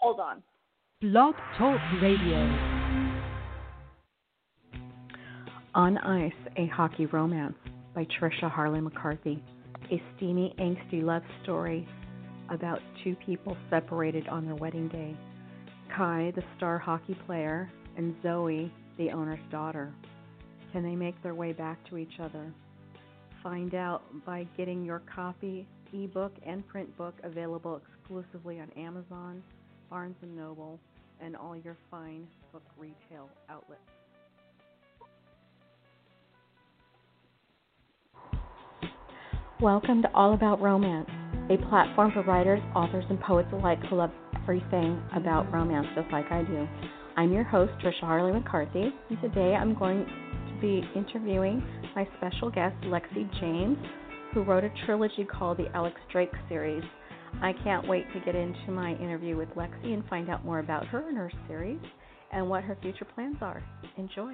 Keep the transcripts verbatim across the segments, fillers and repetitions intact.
Hold on. Blog Talk Radio. On Ice, a Hockey Romance by Tricia Harley McCarthy. A steamy, angsty love story about two people separated on their wedding day. Kai, the star hockey player, and Zoe, the owner's daughter. Can they make their way back to each other? Find out by getting your copy, ebook, and print book available exclusively on Amazon, Barnes and Noble, and all your fine book retail outlets. Welcome to All About Romance, a platform for writers, authors, and poets alike who love everything about romance just like I do. I'm your host, Tricia Harley McCarthy, and today I'm going to be interviewing my special guest, Lexi James, who wrote a trilogy called the Alex Drake series. I can't wait to get into my interview with Lexi and find out more about her and her series and what her future plans are. Enjoy.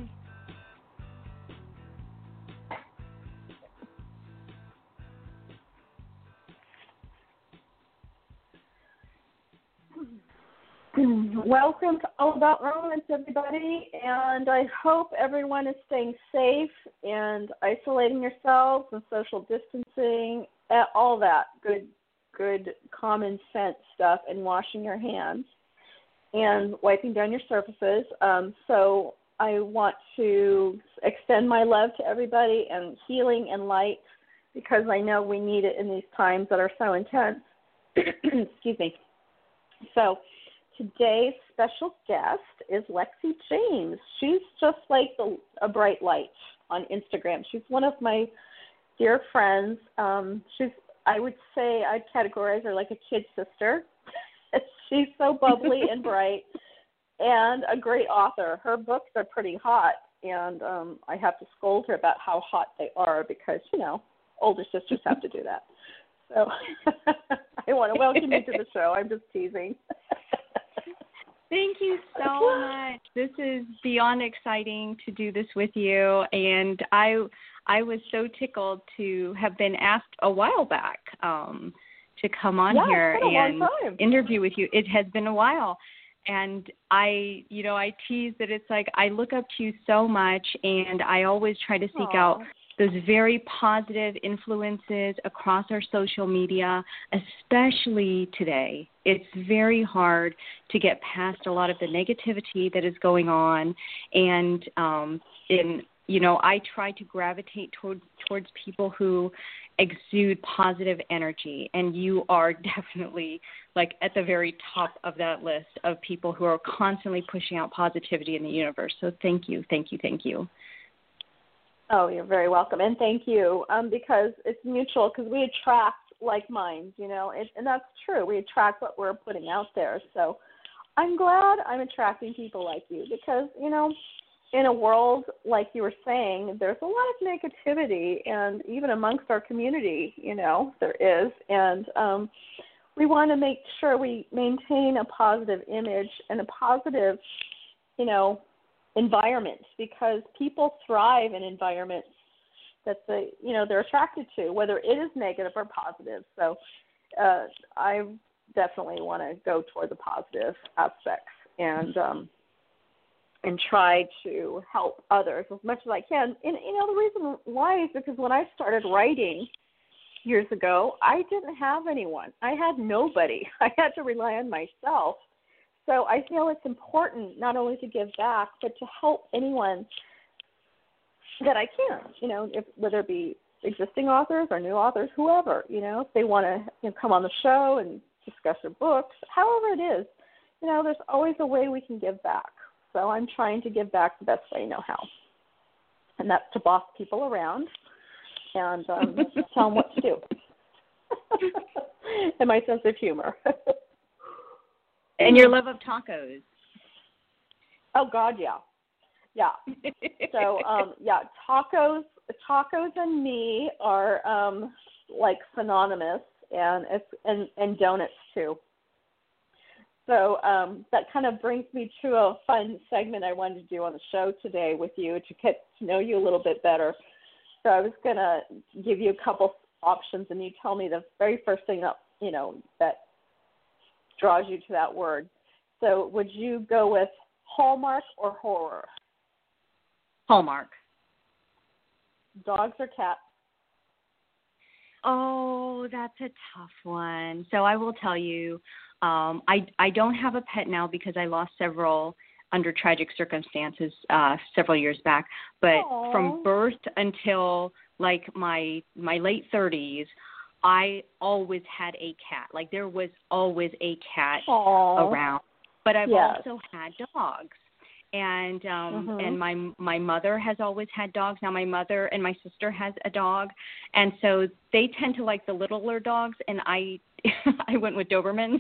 Welcome to All About Romance, everybody, and I hope everyone is staying safe and isolating yourselves and social distancing, all that good, good common sense stuff, and washing your hands and wiping down your surfaces. Um, so I want to extend my love to everybody and healing and light because I know we need it in these times that are so intense. Excuse me. So today's special guest is Lexi James. She's just like the, a bright light on Instagram. She's one of my dear friends. Um, she's, I would say, I'd categorize her like a kid sister. She's so bubbly and bright and a great author. Her books are pretty hot, and um, I have to scold her about how hot they are because, you know, older sisters have to do that. So I want to welcome you to the show. I'm just teasing. Thank you so much. This is beyond exciting to do this with you, and I I was so tickled to have been asked a while back um, to come on yeah, here it's been a and long time. interview with you. It has been a while, and I, you know, I tease that it's like I look up to you so much, and I always try to seek Aww. out those very positive influences across our social media, especially today. It's very hard to get past a lot of the negativity that is going on. And, um, in, you know, I try to gravitate toward, towards people who exude positive energy. And you are definitely like at the very top of that list of people who are constantly pushing out positivity in the universe. So thank you, thank you, thank you. Oh, you're very welcome, and thank you, um, because it's mutual, because we attract like minds, you know, it, and that's true. We attract what we're putting out there, so I'm glad I'm attracting people like you because, you know, in a world, like you were saying, there's a lot of negativity, and even amongst our community, you know, there is, and um, we want to make sure we maintain a positive image and a positive, you know, environment because people thrive in environments that they, you know, they're attracted to, whether it is negative or positive. So uh, I definitely want to go toward the positive aspects and um, and try to help others as much as I can. And, you know, the reason why is because when I started writing years ago, I didn't have anyone. I had nobody. I had to rely on myself. So I feel it's important not only to give back, but to help anyone that I can, you know, if, whether it be existing authors or new authors, whoever, you know, if they want to you know, come on the show and discuss their books, however it is, you know, there's always a way we can give back. So I'm trying to give back the best way I know how. And that's to boss people around and um, tell them what to do. And my sense of humor. And your love of tacos. Oh, God, yeah. Yeah. So, um, yeah, tacos tacos and me are, um, like, synonymous, and it's and, and donuts, too. So um, that kind of brings me to a fun segment I wanted to do on the show today with you to get to know you a little bit better. So I was going to give you a couple options, and you tell me the very first thing that, you know, that draws you to that word. So would you go with Hallmark or horror? Hallmark. Dogs or cats? Oh, that's a tough one. So I will tell you, um, I I don't have a pet now because I lost several under tragic circumstances uh, several years back. But Aww. From birth until like my my late thirties, I always had a cat. Like there was always a cat Aww. around. But I've yes. also had dogs. And um mm-hmm. and my my mother has always had dogs. Now my mother and my sister has a dog, and so they tend to like the littler dogs, and I I went with Dobermans.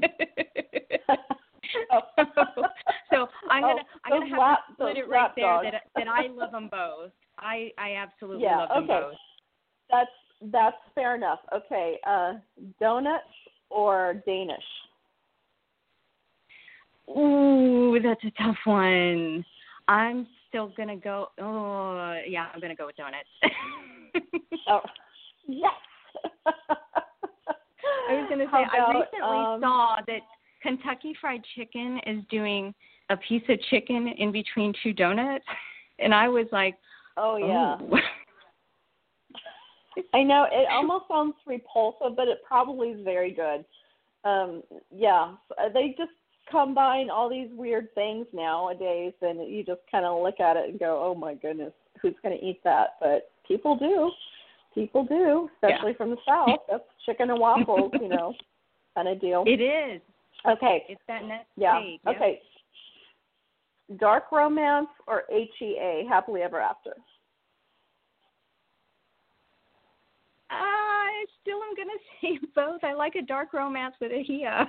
oh. So I'm gonna oh, I'm gonna have lap, to split it right lap there dogs. that that I love them both. I I absolutely yeah, love them okay. both. That's that's fair enough. Okay, uh, donuts or Danish? Ooh, that's a tough one. I'm still gonna go. Oh, yeah, I'm gonna go with donuts. oh, yes. I was gonna say How about, I recently um, saw that Kentucky Fried Chicken is doing a piece of chicken in between two donuts, and I was like, oh yeah. oh. I know it almost sounds repulsive, but it probably is very good. Um, yeah, they just combine all these weird things nowadays, and you just kind of look at it and go, oh my goodness, who's going to eat that? But people do. People do, especially yeah. from the South. That's chicken and waffles, you know, kind of deal. It is. Okay. It's that next yeah. stage. Yeah. Okay. Dark romance or H E A, happily ever after? I still am going to say both. I like a dark romance with a Hia.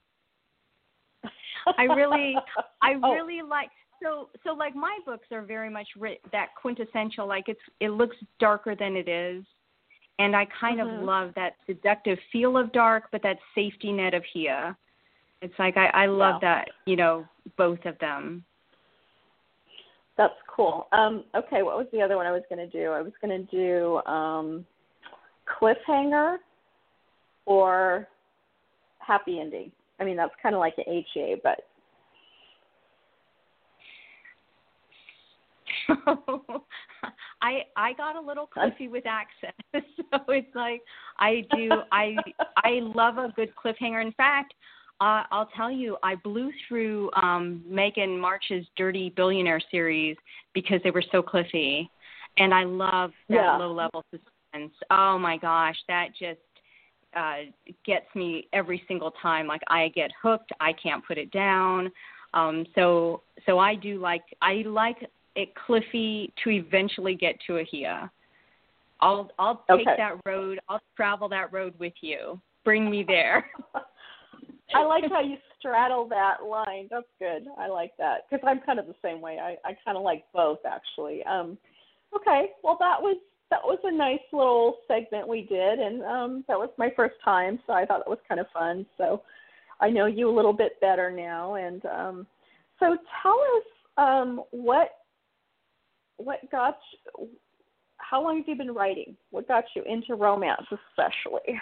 I really, I oh. really like, so, so like my books are very much writ, that quintessential, like it's, it looks darker than it is. And I kind mm-hmm. of love that seductive feel of dark, but that safety net of Hia. It's like, I, I love yeah. that, you know, both of them. That's cool. Um, okay, what was the other one I was going to do? I was going to do um, cliffhanger or happy ending. I mean, that's kind of like an H E A, but. I I got a little cliffy with access, so it's like I do I I love a good cliffhanger. In fact, uh, I'll tell you, I blew through um, Megan March's Dirty Billionaire series because they were so cliffy, and I love that yeah. low level suspense. Oh my gosh, that just uh, gets me every single time. Like I get hooked, I can't put it down. Um, so so I do like I like. it cliffy to eventually get to a Hia. I'll I'll take okay. that road. I'll travel that road with you. Bring me there. I like how you straddle that line. That's good. I like that because I'm kind of the same way. I, I kind of like both actually. Um, okay, well that was that was a nice little segment we did, and um, that was my first time, so I thought it was kind of fun. So I know you a little bit better now, and um, so tell us um, what. What got you, how long have you been writing? What got you into romance especially?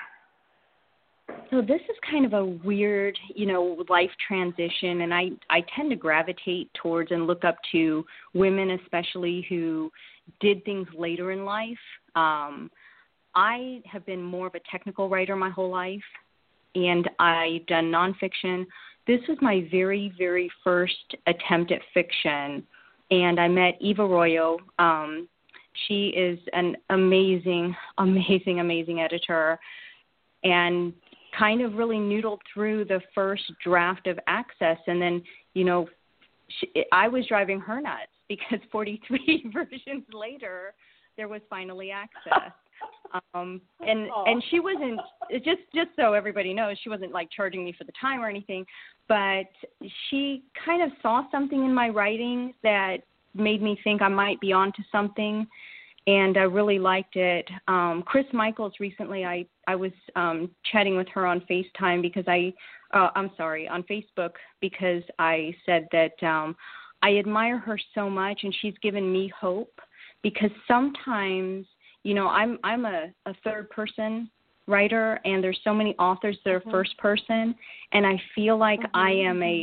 So this is kind of a weird, you know, life transition, and I, I tend to gravitate towards and look up to women especially who did things later in life. Um, I have been more of a technical writer my whole life, and I've done nonfiction. This was my very, very first attempt at fiction. And I met Eva Arroyo. Um, she is an amazing, amazing, amazing editor, and kind of really noodled through the first draft of Access. And then, you know, she, I was driving her nuts because forty-three versions later, there was finally Access. Um, and Aww. and she wasn't, just just so everybody knows, she wasn't like charging me for the time or anything, but she kind of saw something in my writing that made me think I might be onto something, and I really liked it. Um, Chris Michaels recently, I, I was um, chatting with her on FaceTime because I, uh, I'm sorry, on Facebook because I said that um, I admire her so much, and she's given me hope because sometimes, you know, I'm I'm a, a third person writer, and there's so many authors that are mm-hmm. first person, and I feel like mm-hmm. I am a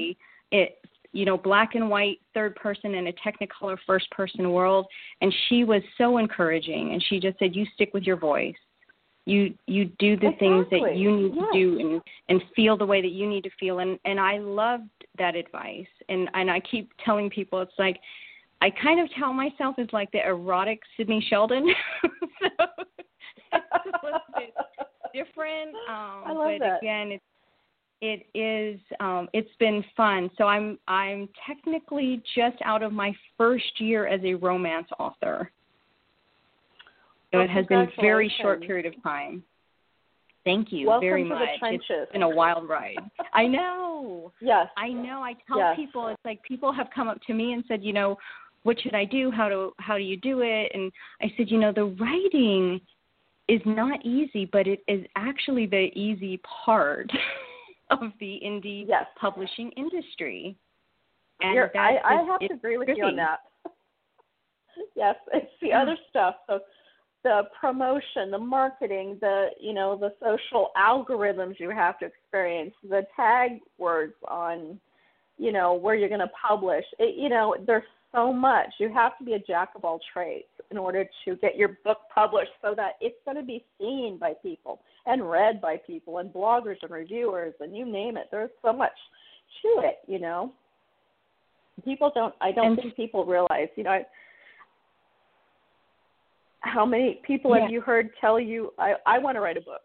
it, you know, black and white, third person in a Technicolor first person world. And she was so encouraging. And she just said, you stick with your voice. You you do the exactly. things that you need yes. to do and, and feel the way that you need to feel. And, and I loved that advice. And, and I keep telling people, it's like, I kind of tell myself as like the erotic Sydney Sheldon. So it's a little bit different. Um, I love but that. again, it's, it is, um, it's been fun. So I'm, I'm technically just out of my first year as a romance author. So well, it has been a very short period of time. Thank you Welcome very to much. The trenches. It's been a wild ride. I know. Yes. I know. I tell yes. people, it's like people have come up to me and said, you know, what should I do? How do how do you do it? And I said, you know, the writing is not easy, but it is actually the easy part of the indie yes. publishing industry. And You're, I, is, I have to agree with tricky. you on that. Yes, it's the yeah. other stuff. So the promotion, the marketing, the you know the social algorithms you have to experience, the tag words on, you know, where you're going to publish. It, you know, there's so much. You have to be a jack of all trades in order to get your book published so that it's going to be seen by people and read by people and bloggers and reviewers and you name it. There's so much to it, you know. People don't, I don't and, think people realize, you know, I, how many people yeah. have you heard tell you, I, I want to write a book?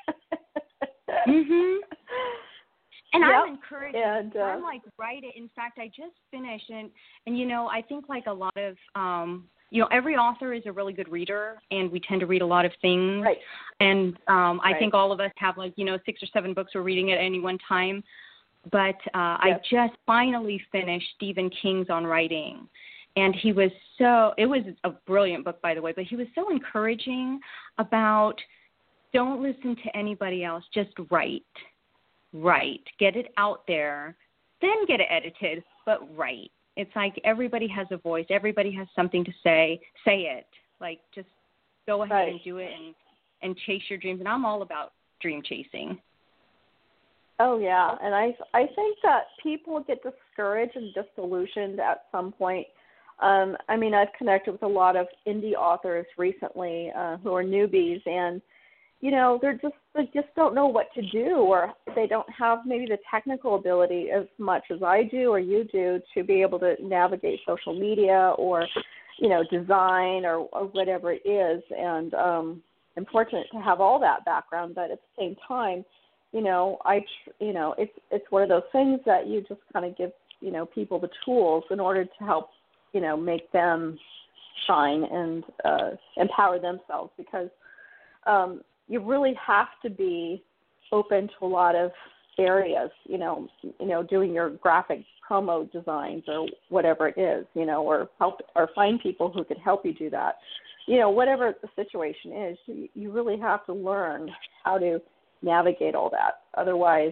mhm. And yep. I'm encouraged. And, uh, I'm like, write it. In fact, I just finished, and, and, you know, I think like a lot of, um, you know, every author is a really good reader, and we tend to read a lot of things. Right. And um, I right. think all of us have like, you know, six or seven books we're reading at any one time. But uh, yes. I just finally finished Stephen King's On Writing. And he was so, it was a brilliant book, by the way, but he was so encouraging about don't listen to anybody else, just write. Write. Get it out there, then get it edited, but write. It's like everybody has a voice. Everybody has something to say. Say it. Like, just go ahead right. and do it and, and chase your dreams. And I'm all about dream chasing. Oh, yeah. And I, I think that people get discouraged and disillusioned at some point. Um, I mean, I've connected with a lot of indie authors recently uh, who are newbies, and, you know, they're just, they just don't know what to do, or they don't have maybe the technical ability as much as I do or you do to be able to navigate social media or, you know, design or, or whatever it is. And um, I'm fortunate to have all that background, but at the same time, you know, I, you know, it's it's one of those things that you just kind of give, you know, people the tools in order to help, you know, make them shine and uh, empower themselves, because um, you really have to be open to a lot of areas, you know, you know, doing your graphic promo designs or whatever it is, you know, or help or find people who could help you do that. You know, whatever the situation is, you, you really have to learn how to navigate all that. Otherwise,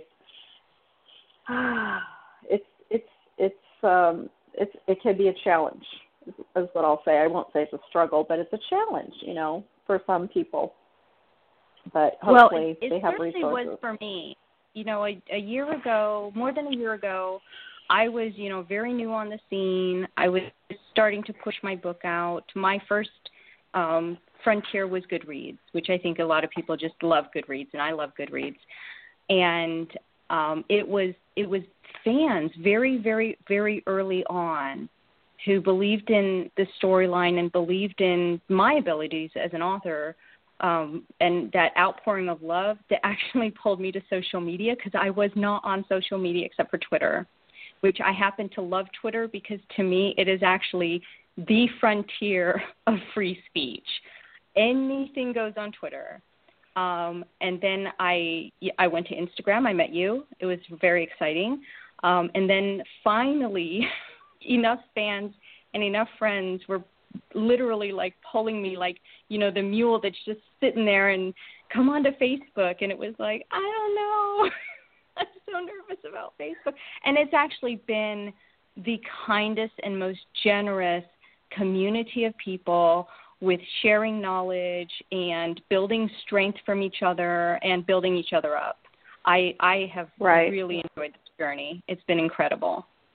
it's it's it's um it's it can be a challenge, is what I'll say. I won't say it's a struggle, but it's a challenge, you know, for some people. But hopefully well, it, they it have certainly resources. was for me. You know, a, a year ago, more than a year ago, I was, you know, very new on the scene. I was starting to push my book out. My first um, frontier was Goodreads, which I think a lot of people just love Goodreads, and I love Goodreads. And um, it was it was fans very, very, very early on who believed in the storyline and believed in my abilities as an author, um, and that outpouring of love that actually pulled me to social media, because I was not on social media except for Twitter, which I happen to love Twitter because to me it is actually the frontier of free speech. Anything goes on Twitter. Um, and then I I went to Instagram. I met you. It was very exciting. Um, and then finally, enough fans and enough friends were literally like pulling me like, you know, the mule that's just sitting there and come on to Facebook. And it was like, I don't know. I'm so nervous about Facebook. And it's actually been the kindest and most generous community of people with sharing knowledge and building strength from each other and building each other up. I I have right. really enjoyed this journey. It's been incredible.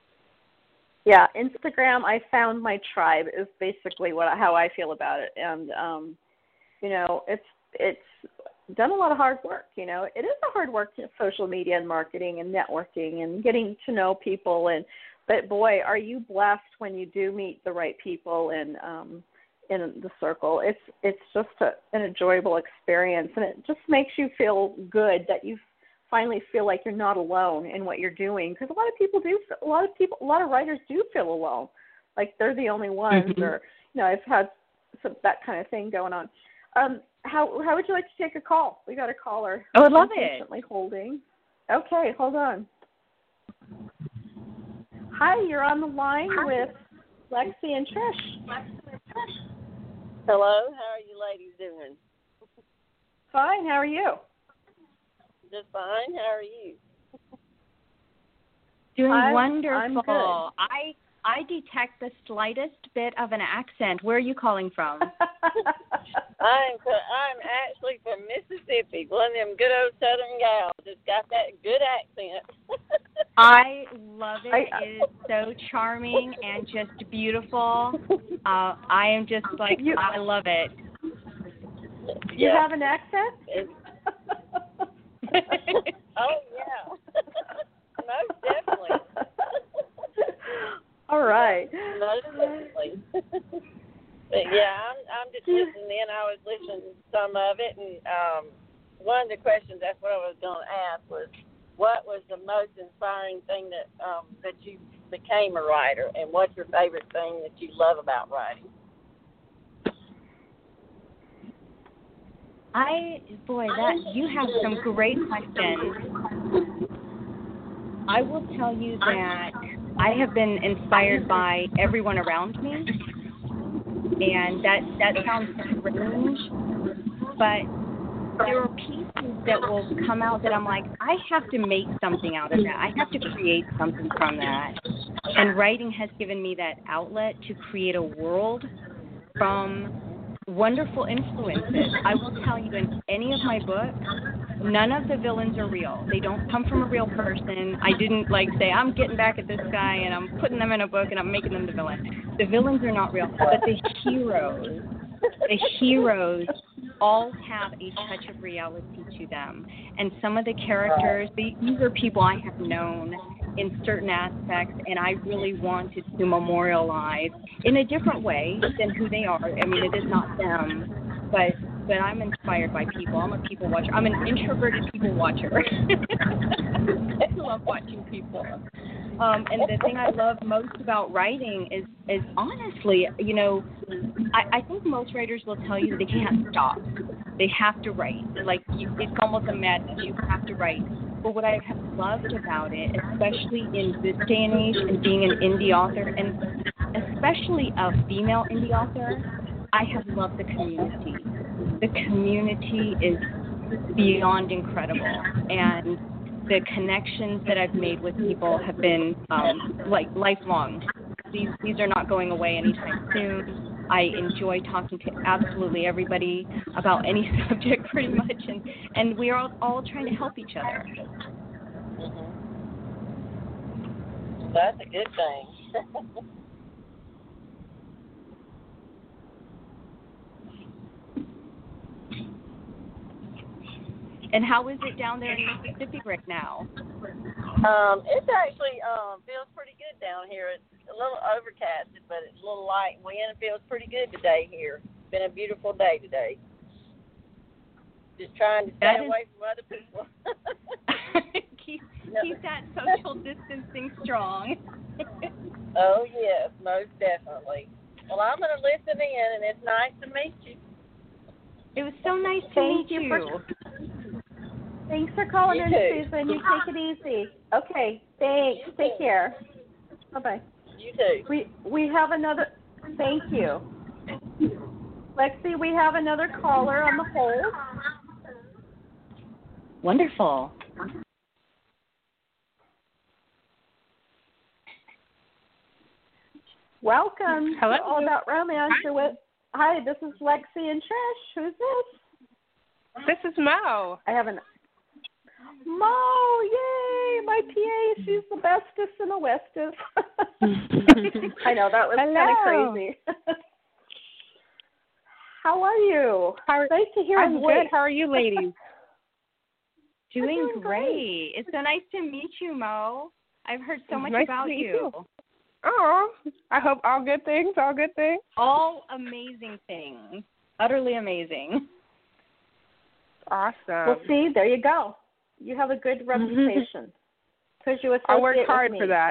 Yeah, Instagram, I found my tribe is basically what how I feel about it. And um, you know, it's it's done a lot of hard work, you know. It is a hard work in social media and marketing and networking and getting to know people, and but boy, are you blessed when you do meet the right people and um in the circle. It's it's just a, an enjoyable experience, and it just makes you feel good that you finally feel like you're not alone in what you're doing, because a lot of people do a lot of people a lot of writers do feel alone, like they're the only ones. Mm-hmm. Or you know, I've had some, that kind of thing going on. Um, how how would you like to take a call? We got a caller. I would love patiently it. Holding. Okay, hold on. Hi, you're on the line Hi. with Lexi and Trish. Lexi and Trish. Hello, how are you ladies doing? Fine, how are you? Just fine, how are you? Doing I'm, wonderful. I'm good. I I detect the slightest bit of an accent. Where are you calling from? I'm I'm actually from Mississippi, one of them good old Southern gals. It's got that good accent. I love it. I, it is so charming and just beautiful. Uh, I am just like, you, I love it. You yeah. have an accent? Oh, yeah. Most definitely. All right. Most definitely. But, yeah, I'm, I'm just listening in. I was listening to some of it, and um, one of the questions, that's what I was going to ask, was what was the most inspiring thing that um, that you became a writer, and what's your favorite thing that you love about writing? I, boy, that you have some great questions. I will tell you that I have been inspired by everyone around me, and that, that sounds strange, but there are pieces that will come out that I'm like, I have to make something out of that. I have to create something from that. And writing has given me that outlet to create a world from wonderful influences. I will tell you, in any of my books, none of the villains are real. They don't come from a real person. I didn't like say, I'm getting back at this guy and I'm putting them in a book and I'm making them the villain. The villains are not real, but the heroes, the heroes all have a touch of reality to them. And some of the characters, these are people I have known in certain aspects, and I really wanted to memorialize in a different way than who they are. I mean, it is not them, but but I'm inspired by people. I'm a people watcher. I'm an introverted people watcher. I love watching people. Um, and the thing I love most about writing is, is honestly, you know, I, I think most writers will tell you that they can't stop. They have to write. Like, you, it's almost a madness. You have to write. But what I have loved about it, especially in this day and age and being an indie author, and especially a female indie author, I have loved the community. The community is beyond incredible, and the connections that I've made with people have been um, like lifelong. These these are not going away anytime soon. I enjoy talking to absolutely everybody about any subject pretty much, and, and we are all, all trying to help each other. Mm-hmm. That's a good thing. And how is it down there in Mississippi right now? Um, it's actually um, feels pretty good down here. It's a little overcasted, but it's a little light wind. It feels pretty good today here. It's been a beautiful day today. Just trying to stay is... away from other people. keep, keep that social distancing strong. Oh, yes, most definitely. Well, I'm going to listen in, and it's nice to meet you. It was so nice to Thank meet you. For... Thanks for calling you in, too. Susan. You take it easy. Okay, thanks. You take too. care. Bye-bye. You too. We, we have another... Thank you. Lexi, we have another caller on the hold. Wonderful. Welcome Hello. to All About Romance. With, hi, this is Lexi and Trish. Who's this? This is Mo. I have an... Mo, yay! My P A, she's the bestest and the westest. I know, that was kind of crazy. How are you? How are, nice to hear I'm your voice. good. How are you ladies? Doing, doing great. great. It's so nice to meet you, Mo. I've heard so much nice about to meet you. you. Oh, I hope all good things, all good things. All amazing things. Utterly amazing. Awesome. Well, see, there you go. You have a good reputation. Because you associate I work hard with me. for that.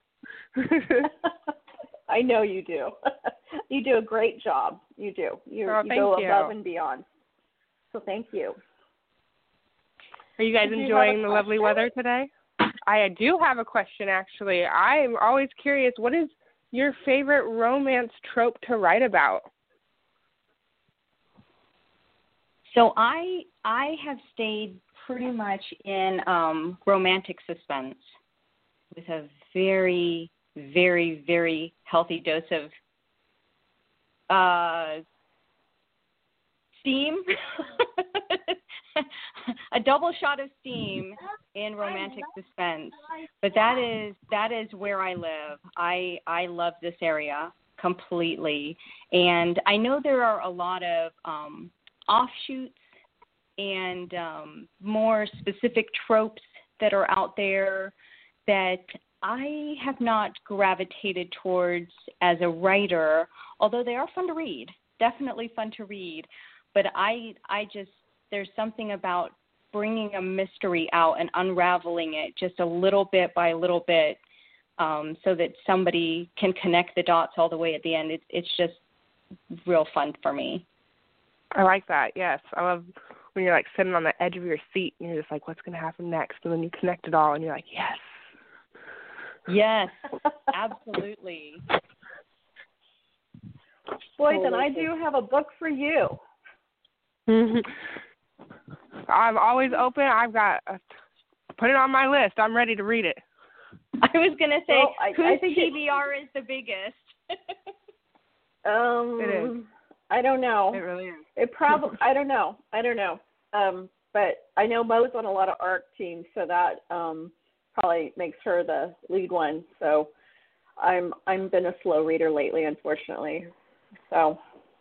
I know you do. You do a great job. You do. You, oh, you thank go you. above and beyond. So thank you. Are you guys Did enjoying you the lovely weather today? I do have a question, actually. I'm always curious, what is your favorite romance trope to write about? So I I have stayed pretty much in um, romantic suspense with a very, very, very healthy dose of uh, steam, a double shot of steam in romantic suspense. But that is that is where I live. I I love this area completely, and I know there are a lot of um, offshoots and um, more specific tropes that are out there that I have not gravitated towards as a writer, although they are fun to read, definitely fun to read. But I, I just, there's something about bringing a mystery out and unraveling it just a little bit by little bit um, so that somebody can connect the dots all the way at the end. It's, it's just real fun for me. I like that, yes. I love when you're like sitting on the edge of your seat and you're just like, what's going to happen next? And then you connect it all and you're like, yes. Yes, absolutely. Boy, then I do have a book for you. I'm always open. I've got a, put it on my list. I'm ready to read it. I was going to say, well, I, whose I think T B R is the biggest? um, it is. I don't know. It really is. It probably. I don't know. I don't know. Um, but I know Mo's on a lot of ARC teams, so that um, probably makes her the lead one. So I'm I'm been a slow reader lately, unfortunately. So.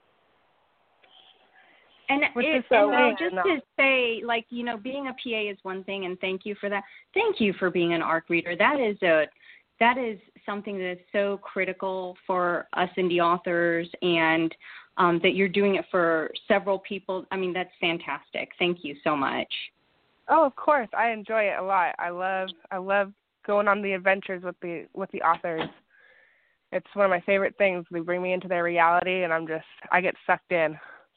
And, Which it, is so and Mo, weird. just No. to say, like, you know, being a P A is one thing, and thank you for that. Thank you for being an ARC reader. That is a that is something that is so critical for us indie authors, and um, that you're doing it for several people. I mean, that's fantastic. Thank you so much. Oh, of course. I enjoy it a lot. I love I love going on the adventures with the with the authors. It's one of my favorite things. They bring me into their reality, and I'm just I get sucked in.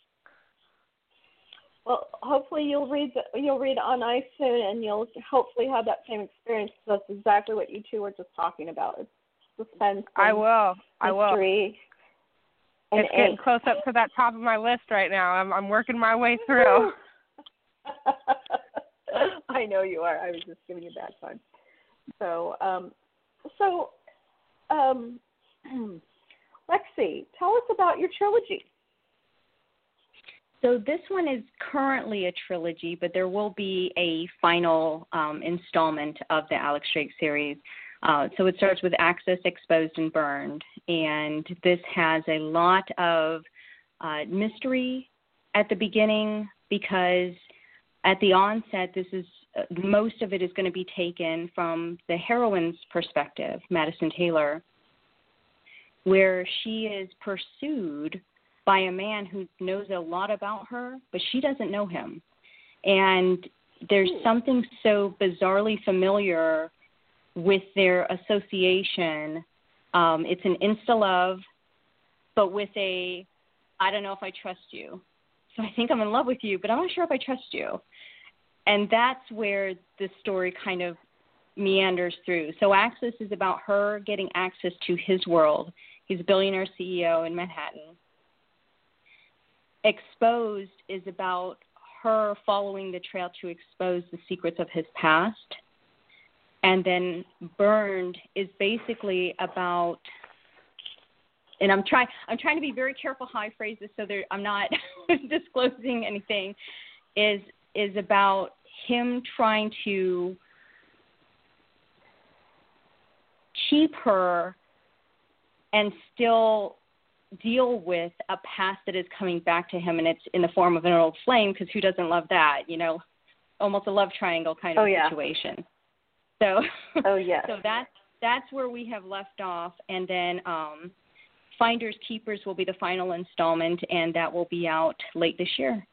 Well, hopefully you'll read the, you'll read On Ice soon, and you'll hopefully have that same experience. That's exactly what you two were just talking about. It's suspense. I will. I will. Mystery. And It's getting ink. close up to that top of my list right now. I'm I'm working my way through. I know you are. I was just giving you a bad time. So, um, so, um, Lexi, tell us about your trilogy. So this one is currently a trilogy, but there will be a final um, installment of the Alex Drake series. Uh, so it starts with Access, Exposed, and Burned. And this has a lot of uh, mystery at the beginning because at the onset, this is uh, most of it is going to be taken from the heroine's perspective, Madison Taylor, where she is pursued by a man who knows a lot about her, but she doesn't know him. And there's something so bizarrely familiar with their association. Um, it's an insta-love, but with a, I don't know if I trust you. So I think I'm in love with you, but I'm not sure if I trust you. And that's where the story kind of meanders through. So Access is about her getting access to his world. He's a billionaire C E O in Manhattan. Exposed is about her following the trail to expose the secrets of his past. And then Burned is basically about, and I'm trying I'm trying to be very careful how I phrase this so that I'm not disclosing anything, is is about him trying to keep her and still deal with a past that is coming back to him, and it's in the form of an old flame, because who doesn't love that, you know, almost a love triangle kind of oh, yeah. situation. So, oh, yeah. so that's, that's where we have left off, and then um, Finders Keepers will be the final installment, and that will be out late this year.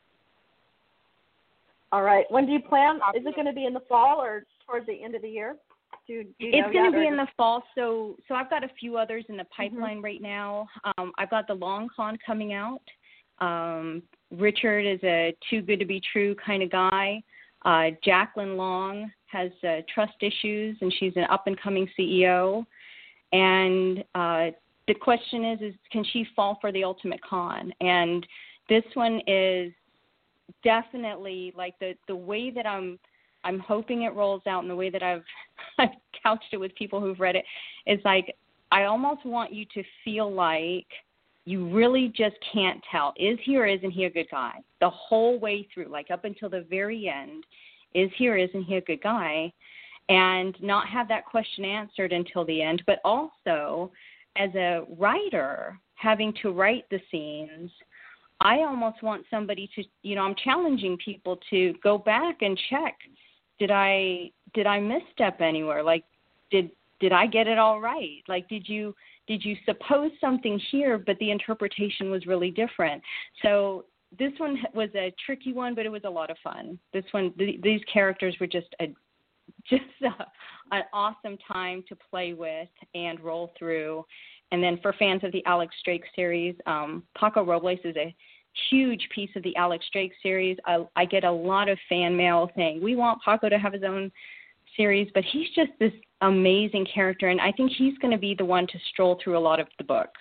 All right. When do you plan? Is it going to be in the fall or towards the end of the year? Do you, do you it's going to be or... in the fall. So, so I've got a few others in the pipeline mm-hmm. right now. Um, I've got the Long Con coming out. Um, Richard is a too good to be true kind of guy. Uh, Jacqueline Long has uh, trust issues, and she's an up and coming C E O. And uh, the question is, is can she fall for the ultimate con? And this one is definitely like the, the way that I'm I'm hoping it rolls out, and the way that I've I've couched it with people who've read it is like, I almost want you to feel like you really just can't tell, is he or isn't he a good guy? The whole way through, like up until the very end, is he or isn't he a good guy? And not have that question answered until the end, but also as a writer, having to write the scenes, I almost want somebody to, you know, I'm challenging people to go back and check. Did I did I misstep anywhere? Like, did did I get it all right? Like, did you did you suppose something here, but the interpretation was really different? So this one was a tricky one, but it was a lot of fun. This one, th- these characters were just a just a, an awesome time to play with and roll through. And then for fans of the Alex Drake series, um, Paco Robles is a huge piece of the Alex Drake series. I, I get a lot of fan mail saying, we want Paco to have his own series, but he's just this amazing character, and I think he's going to be the one to stroll through a lot of the books.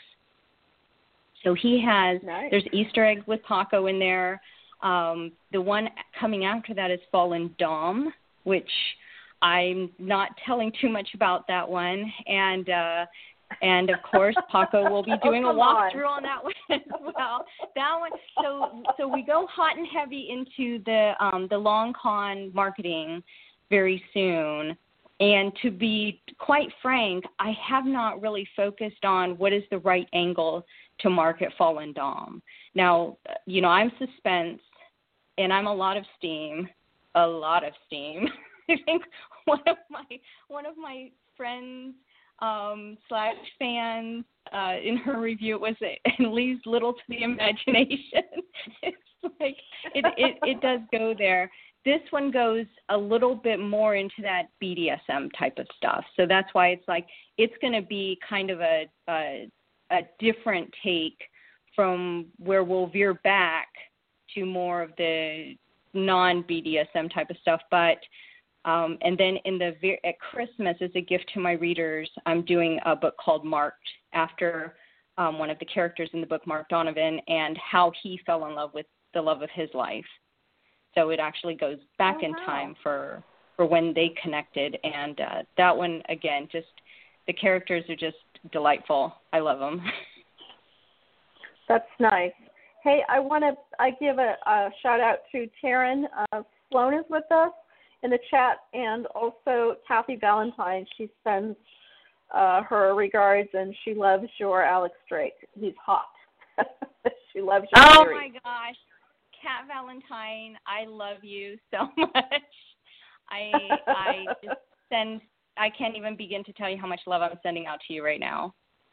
So he has, nice. There's Easter eggs with Paco in there. Um, the one coming after that is Fallen Dom, which I'm not telling too much about that one. And, uh, And, of course, Paco will be doing oh, a walkthrough on. on that one as well. That one, so so we go hot and heavy into the um, the Long Con marketing very soon. And to be quite frank, I have not really focused on what is the right angle to market Fallen Dom. Now, you know, I'm suspense, and I'm a lot of steam, a lot of steam. I think one of my one of my friends. Um, slash fans uh, in her review, it was it leaves little to the imagination. It's like it, it it does go there. This one goes a little bit more into that B D S M type of stuff. So that's why it's like it's going to be kind of a, a a different take from where we'll veer back to more of the non-B D S M type of stuff, but. Um, and then in the at Christmas, as a gift to my readers, I'm doing a book called Marked, after um, one of the characters in the book, Mark Donovan, and how he fell in love with the love of his life. So it actually goes back oh, in wow. time for, for when they connected. And uh, that one, again, just the characters are just delightful. I love them. That's nice. Hey, I want to I give a, a shout out to Taryn uh, Sloan is with us in the chat, and also Kathy Valentine. She sends uh, her regards, and she loves your Alex Drake. He's hot. She loves your Oh, series. my gosh. Kat Valentine, I love you so much. I I just send, I can't even begin to tell you how much love I'm sending out to you right now.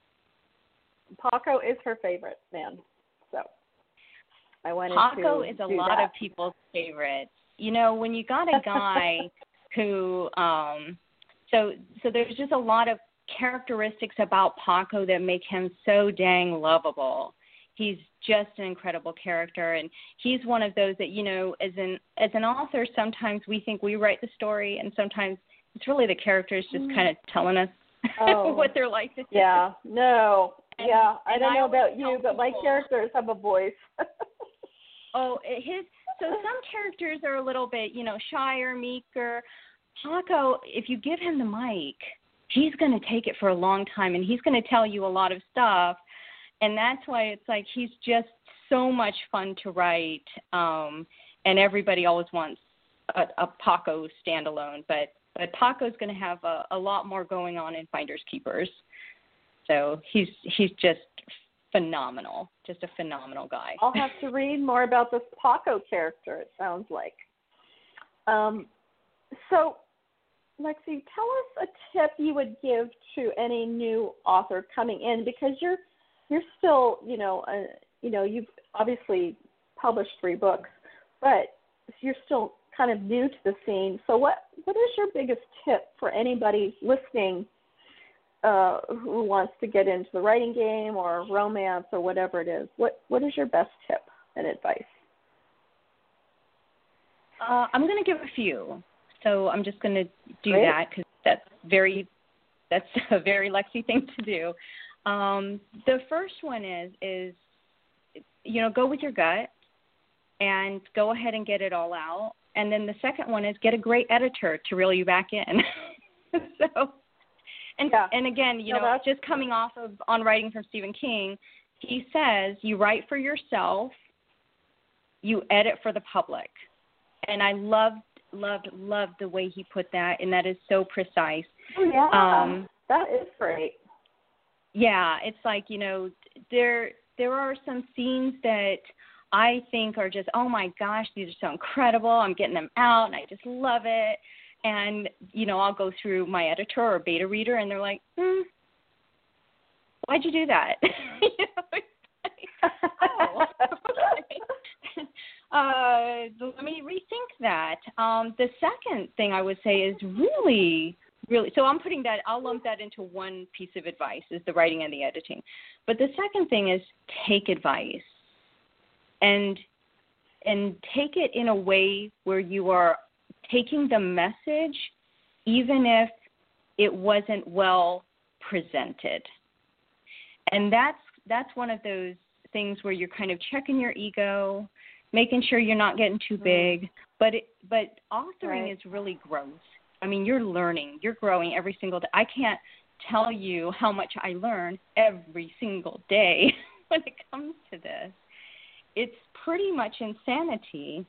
Paco is her favorite man, so I wanted Paco to is a do lot that. of people's favorite. You know, when you got a guy who, um, so so there's just a lot of characteristics about Paco that make him so dang lovable. He's just an incredible character, and he's one of those that, you know, as an as an author, sometimes we think we write the story, and sometimes it's really the characters just kind of telling us oh. what they're like. Yeah, no, and, yeah, I don't I know about you, but people, my characters have a voice. oh, his. So some characters are a little bit, you know, shyer, meeker. Paco, if you give him the mic, he's going to take it for a long time, and he's going to tell you a lot of stuff. And that's why it's like he's just so much fun to write. Um, and everybody always wants a, a Paco standalone, but But Paco's going to have a, a lot more going on in Finders Keepers. So he's he's just phenomenal, just a phenomenal guy. I'll have to read more about this Paco character, it sounds like. Um, so, Lexi, tell us a tip you would give to any new author coming in, because you're you're still, you know, uh, you know, you've obviously published three books, but you're still kind of new to the scene. So what, what is your biggest tip for anybody listening uh, who wants to get into the writing game or romance or whatever it is? What What is your best tip and advice? Uh, I'm going to give a few. So I'm just going to do Great. that because that's very, that's a very Lexi thing to do. Um, the first one is, is, you know, go with your gut and go ahead and get it all out. And then the second one is get a great editor to reel you back in. so, and yeah. and again, you no, know, just coming off of On Writing from Stephen King, he says you write for yourself, you edit for the public. And I loved, loved, loved the way he put that, and that is so precise. Oh, yeah, um, that is great. Yeah, it's like, you know, there there are some scenes that I think are just, oh, my gosh, these are so incredible. I'm getting them out, and I just love it. And, you know, I'll go through my editor or beta reader, and they're like, hmm, why'd you do that? you know, it's like, oh, okay. uh, let me rethink that. Um, the second thing I would say is really, really, so I'm putting that, I'll lump that into one piece of advice, is the writing and the editing. But the second thing is take advice. And and take it in a way where you are taking the message, even if it wasn't well presented. And that's that's one of those things where you're kind of checking your ego, making sure you're not getting too big. But it, but authoring right. is really growth. I mean, you're learning, you're growing every single day. I can't tell you how much I learn every single day when it comes to this. It's pretty much insanity,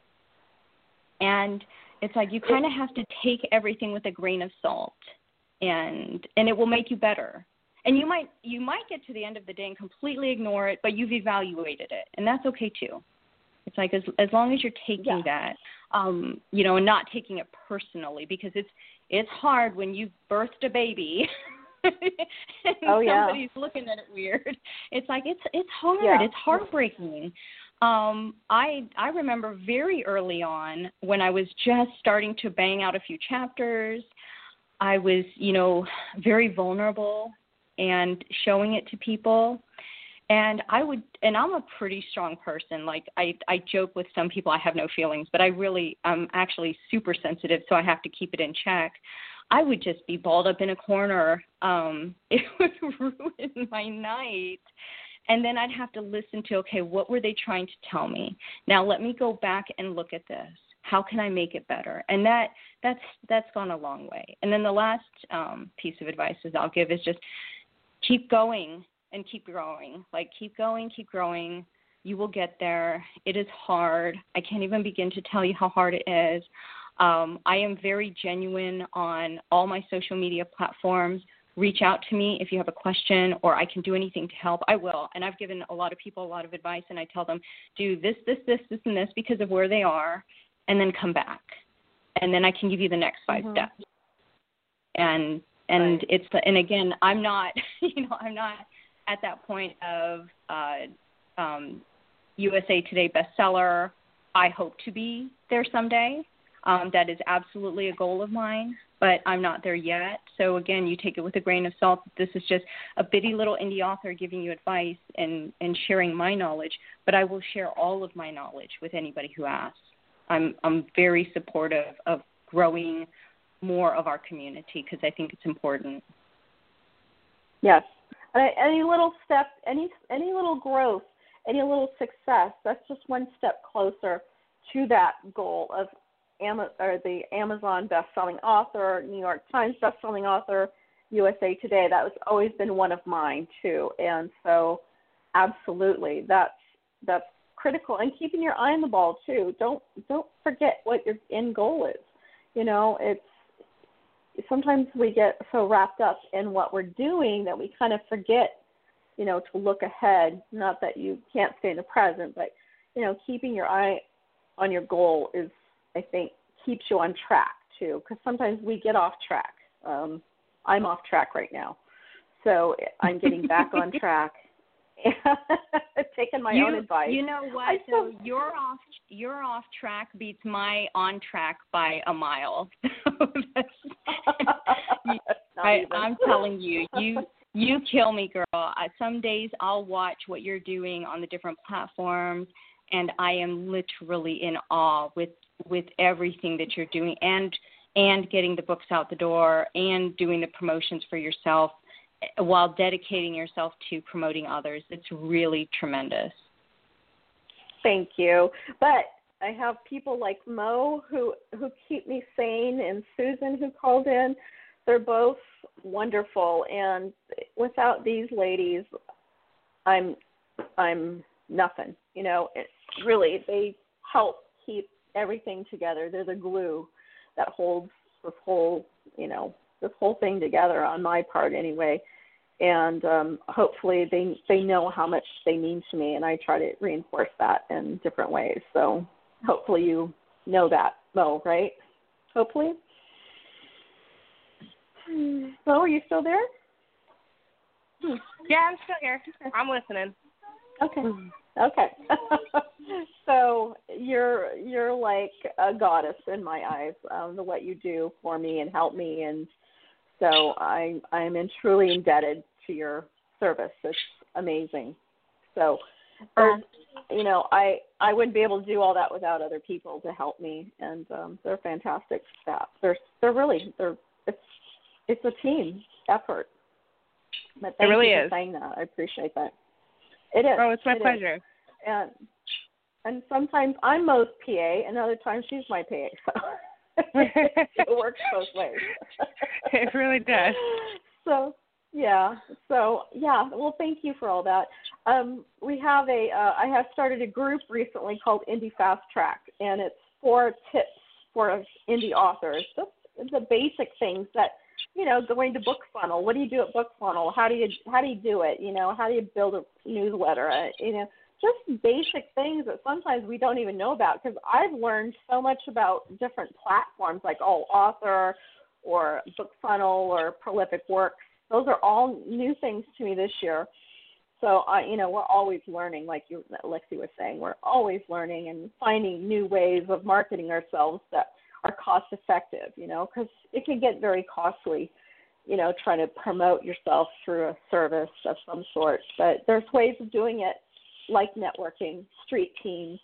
and it's like you kind of have to take everything with a grain of salt, and and it will make you better. And you might you might get to the end of the day and completely ignore it, but you've evaluated it, and that's okay too. It's like as as long as you're taking yeah. that, um, you know, and not taking it personally, because it's it's hard when you've birthed a baby. and oh, yeah. somebody's looking at it weird. It's like it's it's hard. Yeah. It's heartbreaking. Um, I I remember very early on when I was just starting to bang out a few chapters, I was, you know, very vulnerable and showing it to people. And I would, and I'm a pretty strong person. Like I, I joke with some people I have no feelings, but I really, I'm actually super sensitive, so I have to keep it in check. I would just be balled up in a corner. Um, it would ruin my night. And then I'd have to listen to, okay, what were they trying to tell me? Now let me go back and look at this. How can I make it better? And that that's that's gone a long way. And then the last um, piece of advice is I'll give is just keep going and keep growing. Like keep going, keep growing. You will get there. It is hard. I can't even begin to tell you how hard it is. Um, I am very genuine on all my social media platforms. Reach out to me if you have a question or I can do anything to help. I will. And I've given a lot of people a lot of advice, and I tell them, do this, this, this, this, and this because of where they are, and then come back. And then I can give you the next five mm-hmm. steps. And and right. it's and again, I'm not, you know, I'm not at that point of uh, um, U S A Today bestseller. I hope to be there someday. Um, that is absolutely a goal of mine, but I'm not there yet. So, again, you take it with a grain of salt. This is just a bitty little indie author giving you advice and, and sharing my knowledge, but I will share all of my knowledge with anybody who asks. I'm, I'm very supportive of growing more of our community because I think it's important. Yes. Any little step, any any little growth, any little success, that's just one step closer to that goal of Am- or the Amazon best-selling author, New York Times best-selling author, U S A Today. That has always been one of mine too, and so absolutely, that's that's critical. And keeping your eye on the ball too. Don't don't forget what your end goal is. You know, it's sometimes we get so wrapped up in what we're doing that we kind of forget, you know, to look ahead. Not that you can't stay in the present, but, you know, keeping your eye on your goal is, I think, keeps you on track too, because sometimes we get off track. Um, I'm off track right now. So I'm getting back on track. Taking my you, own advice. You know what? So you're off. You're off track beats my on track by a mile. I, I'm telling you, you you kill me, girl. I, some days I'll watch what you're doing on the different platforms, and I am literally in awe with with everything that you're doing, and and getting the books out the door, and doing the promotions for yourself, while dedicating yourself to promoting others. It's really tremendous. Thank you. But I have people like Mo who, who keep me sane, and Susan who called in. They're both wonderful. And without these ladies, I'm I'm nothing. You know, it, really, they help keep everything together. They're the glue that holds this whole, you know, this whole thing together on my part anyway. And um, hopefully they they know how much they mean to me, and I try to reinforce that in different ways. So hopefully you know that, Mo, right? Hopefully. Mo, are you still there? Yeah, I'm still here. I'm listening. Okay. Okay. So you're you're like a goddess in my eyes. Um, the what you do for me and help me, and so I I'm in, truly indebted to your service. It's amazing. So, there's, you know, I I wouldn't be able to do all that without other people to help me, and um, they're fantastic staff. They're they're really they're it's it's a team effort. But thank it really you is. for saying that. I appreciate that. It is. Oh, it's my it pleasure. Is. And and sometimes I'm Mo's P A, and other times she's my P A. So. It works both ways. It really does. So, yeah. So, yeah. Well, thank you for all that. Um, we have a, uh, I have started a group recently called Indie Fast Track, and it's four tips for indie authors. Just the basic things that, you know, going to BookFunnel. What do you do at BookFunnel? How do you, how do you do it? You know, how do you build a newsletter? Uh, you know, just basic things that sometimes we don't even know about, because I've learned so much about different platforms like oh, Author or BookFunnel or Prolific Works. Those are all new things to me this year. So, I, you know, we're always learning, like you, Lexi was saying. We're always learning and finding new ways of marketing ourselves that are cost effective, you know, because it can get very costly, you know, trying to promote yourself through a service of some sort. But there's ways of doing it, like networking, street teams,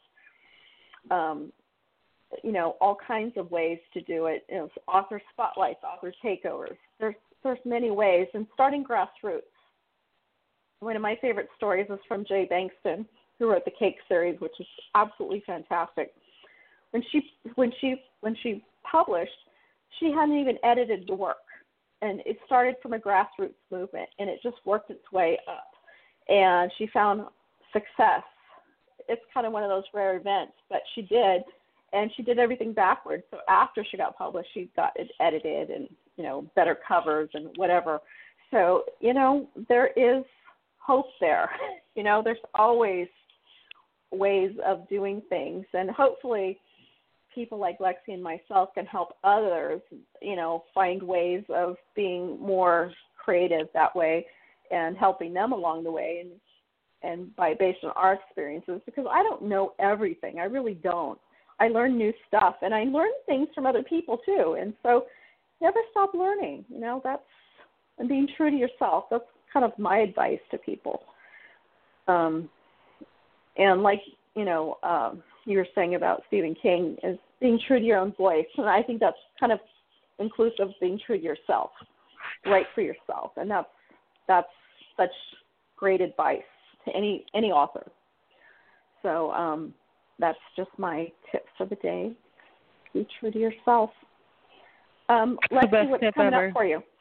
um, you know, all kinds of ways to do it. You know, author spotlights, author takeovers. There's there's many ways, and starting grassroots. One of my favorite stories is from Jay Bankston, who wrote the Cake series, which is absolutely fantastic. When she when she when she published, she hadn't even edited the work, and it started from a grassroots movement, and it just worked its way up, and she found success. It's kind of one of those rare events, but she did, and she did everything backwards. So after she got published, she got it edited and, you know, better covers and whatever. So, you know, there is hope there. You know, there's always ways of doing things, and hopefully people like Lexi and myself can help others, you know, find ways of being more creative that way and helping them along the way, and and by based on our experiences, because I don't know everything. I really don't. I learn new stuff, and I learn things from other people too. And so never stop learning. You know, that's, and being true to yourself. That's kind of my advice to people. Um, and like, you know, um, you were saying about Stephen King, is being true to your own voice. And I think that's kind of inclusive of being true to yourself, write for yourself. And that's, that's such great advice to any any author. So um, that's just my tip for the day. Be true to yourself. Um, let's see what's coming ever. up for you.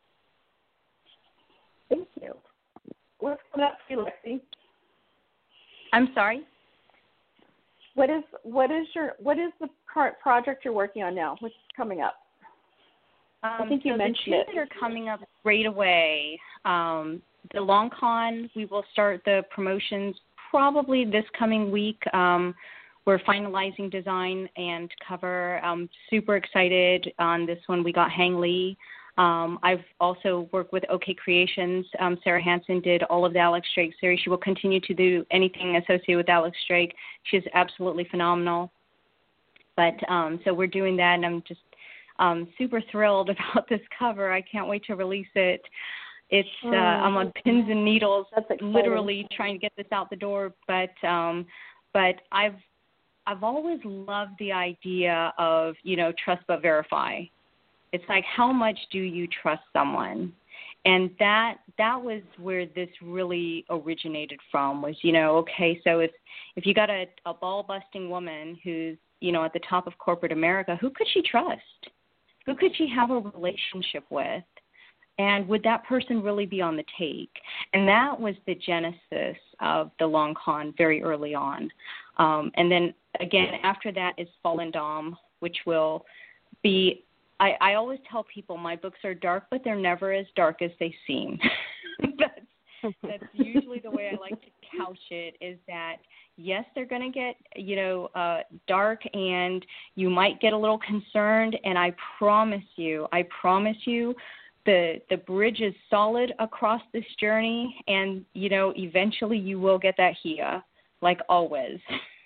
Thank you. What's coming up for you, Lexi? I'm sorry? What is what is your what is the current project you're working on now? What's coming up? Um, I think you so mentioned the two it. that are coming up right away, um, the Long Con, we will start the promotions probably this coming week. Um, we're finalizing design and cover. I'm super excited on this one. We got Hang Lee. Um, I've also worked with OK Creations. Um, Sarah Hansen did all of the Alex Drake series. She will continue to do anything associated with Alex Drake. She's absolutely phenomenal. But um, so we're doing that, and I'm just um, super thrilled about this cover. I can't wait to release it. It's uh, I'm on pins and needles, literally trying to get this out the door. But um, but I've I've always loved the idea of, you know, trust but verify. It's like, how much do you trust someone? And that that was where this really originated from, was, you know, okay, so if if you got a, a ball-busting woman who's, you know, at the top of corporate America, who could she trust? Who could she have a relationship with? And would that person really be on the take? And that was the genesis of the Long Con very early on. Um, and then, again, after that is Fallen Dom, which will be, I, I always tell people my books are dark, but they're never as dark as they seem. that's, that's usually the way I like to couch it, is that, yes, they're going to get, you know, uh, dark, and you might get a little concerned, and I promise you, I promise you, the the bridge is solid across this journey, and, you know, eventually you will get that Hia, like always.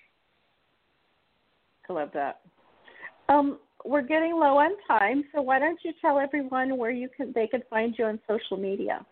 I love that. Um, we're getting low on time, so why don't you tell everyone where you can they can find you on social media?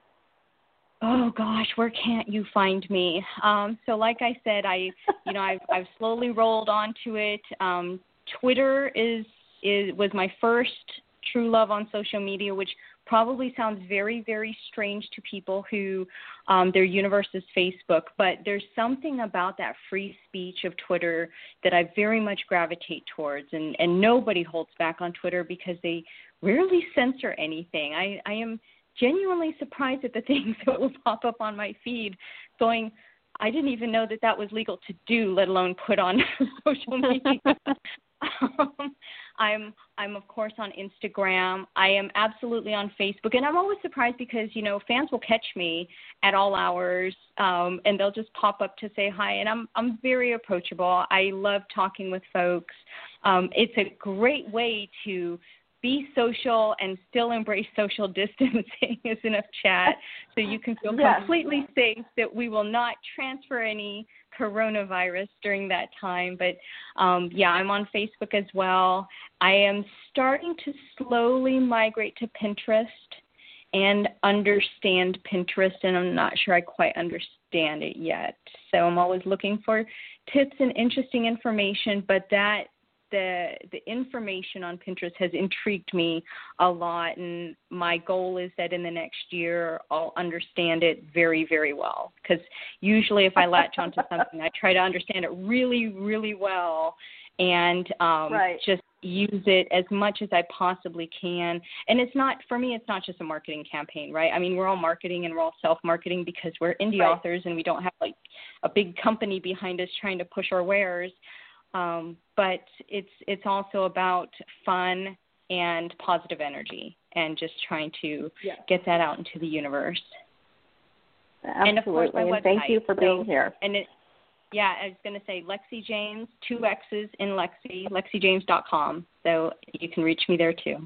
Oh gosh, where can't you find me? Um, so like I said, I you know I've I've slowly rolled onto it. Um, Twitter is is was my first true love on social media, which probably sounds very, very strange to people who um, their universe is Facebook, but there's something about that free speech of Twitter that I very much gravitate towards, and, and nobody holds back on Twitter because they rarely censor anything. I, I am genuinely surprised at the things that will pop up on my feed going, I didn't even know that that was legal to do, let alone put on social media. um, I'm, I'm of course on Instagram. I am absolutely on Facebook, and I'm always surprised because, you know, fans will catch me at all hours, um, and they'll just pop up to say hi, and I'm, I'm very approachable. I love talking with folks. Um, it's a great way to be social and still embrace social distancing as in a chat, so you can feel yes. completely safe that we will not transfer any coronavirus during that time. But um, yeah, I'm on Facebook as well. I am starting to slowly migrate to Pinterest and understand Pinterest, and I'm not sure I quite understand it yet. So I'm always looking for tips and interesting information, but that The, the information on Pinterest has intrigued me a lot, and my goal is that in the next year I'll understand it very, very well, because usually if I latch onto something, I try to understand it really, really well and um, right. just use it as much as I possibly can. And it's not, for me, it's not just a marketing campaign, right? I mean, we're all marketing and we're all self-marketing because we're indie right. authors and we don't have like a big company behind us trying to push our wares. Um, but it's it's also about fun and positive energy and just trying to yes. get that out into the universe. Absolutely. And of course, my and website. Thank you for being so, here. And it, yeah, I was going to say Lexi James, two X's in Lexi, lexi james dot com. So you can reach me there too.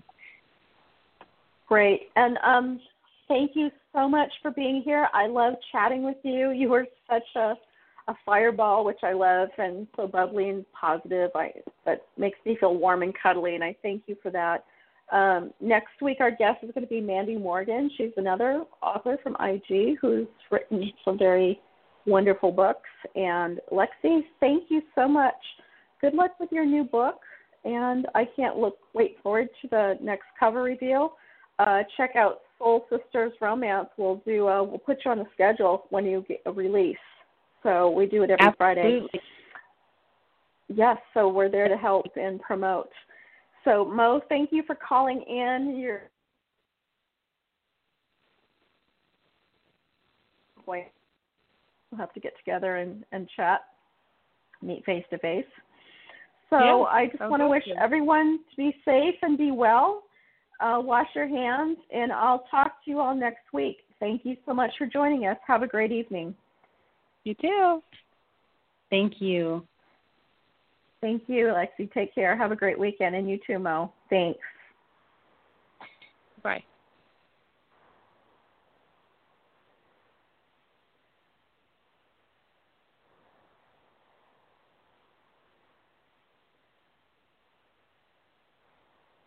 Great. And um, thank you so much for being here. I love chatting with you. You were such a a fireball, which I love, and so bubbly and positive. I, that makes me feel warm and cuddly, and I thank you for that. Um, next week, our guest is going to be Mandy Morgan. She's another author from I G who's written some very wonderful books. And Lexi, thank you so much. Good luck with your new book, and I can't look wait forward to the next cover reveal. Uh, check out Soul Sisters Romance. We'll do. Uh, we'll put you on the schedule when you get a release. So we do it every Absolutely. Friday. Yes, so we're there to help and promote. So, Mo, thank you for calling in. You're we'll have to get together and, and chat, meet face-to-face. So yeah, I just want to wish everyone to be safe and be well. Uh, wash your hands, and I'll talk to you all next week. Thank you so much for joining us. Have a great evening. You too. Thank you. Thank you, Lexi. Take care. Have a great weekend. And you too, Mo. Thanks. Bye.